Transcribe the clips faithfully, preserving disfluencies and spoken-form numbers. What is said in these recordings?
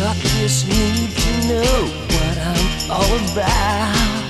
got this need to know what I'm all about.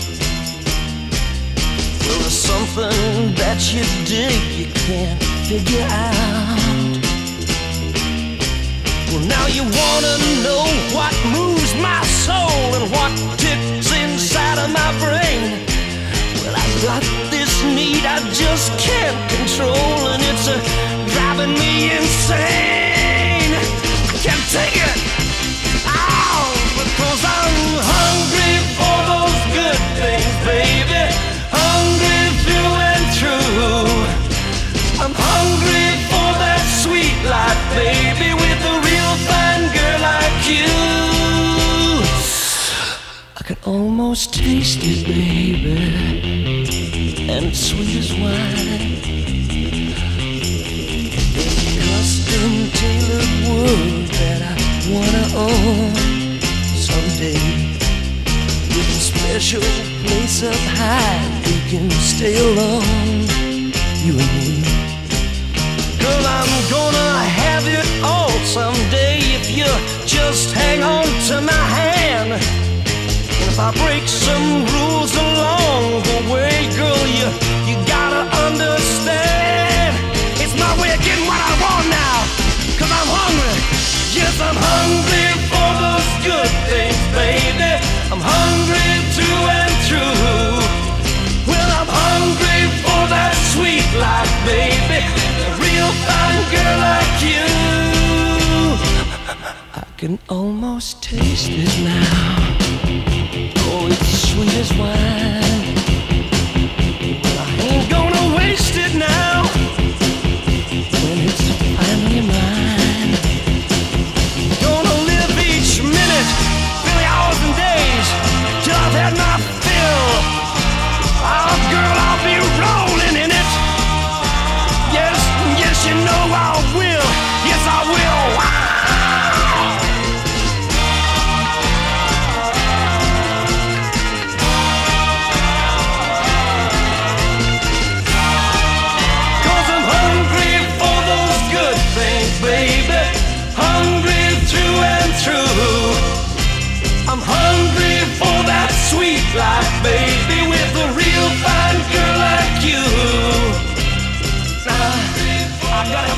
Well, there's something that you dig you can't figure out. Well, now you wanna know what moves my soul and what ticks inside of my brain. Well, I got this need I just can't control, and it's uh, driving me insane. I can't take it, ow, because I'm hungry for those good things, baby. Hungry through and through. I'm hungry for that sweet life, baby, with a real fine girl like you. I can almost taste it, baby, and it's sweet as wine. Custom tailored world that I wanna own someday, with a special place up high we can stay alone, you and me. Girl, I'm gonna have it all someday if you just hang on to my hand. And if I break some rules along the way, girl, you, you gotta understand it's my way of getting what I want now, cause I'm hungry. Yes, I'm hungry for those good things, baby. I'm hungry through and through. Well, I'm hungry for that sweet life, baby. A real fine girl like you. I can almost taste it now. Oh, it's sweet as wine. Well, I ain't gonna waste it now when it's finally mine. Gonna live each minute, really hours and days, till I've had my fill. Oh, girl, I'll be rolling in it. Yes, yes, you know I will. Yes, I will. Wow. Cause I'm hungry for those good things, baby. Hungry through and through. I'm hungry for that sweet life, baby, with a real fine girl like you. Uh, I gotta